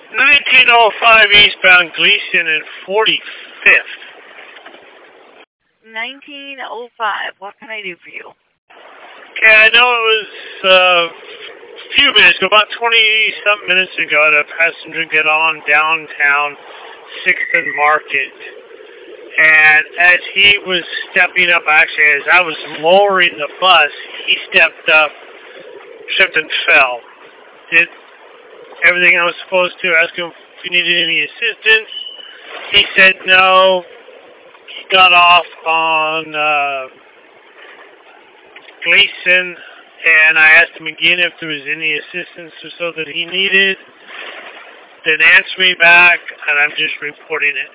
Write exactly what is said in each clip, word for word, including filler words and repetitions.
nineteen oh five eastbound Gleason and forty-fifth. nineteen oh five. What can I do for you? Okay, I know it was uh, a few minutes ago, about twenty-something minutes ago, I had a passenger get on downtown sixth and Market. And as he was stepping up, actually, as I was lowering the bus, he stepped up, tripped and fell. Did everything I was supposed to, ask him if he needed any assistance. He said no. He got off on uh, Gleason, and I asked him again if there was any assistance or so that he needed. Didn't answer me back, and I'm just reporting it.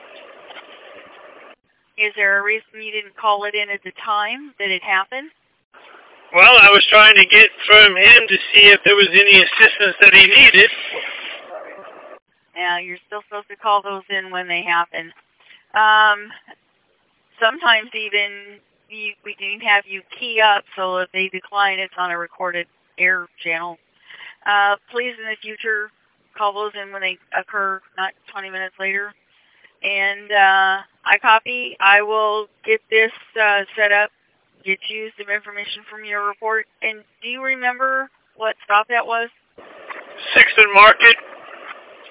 Is there a reason you didn't call it in at the time that it happened? Well, I was trying to get from him to see if there was any assistance that he needed. Yeah, you're still supposed to call those in when they happen. Um, sometimes even you, we can have you key up so if they decline, it's on a recorded air channel. Uh, please, in the future, call those in when they occur, not twenty minutes later. And uh, I copy. I will get this uh, set up, get you some information from your report. And do you remember what stop that was? sixth and Market.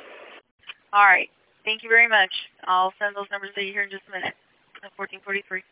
All right. Thank you very much. I'll send those numbers to you here in just a minute. fourteen forty-three.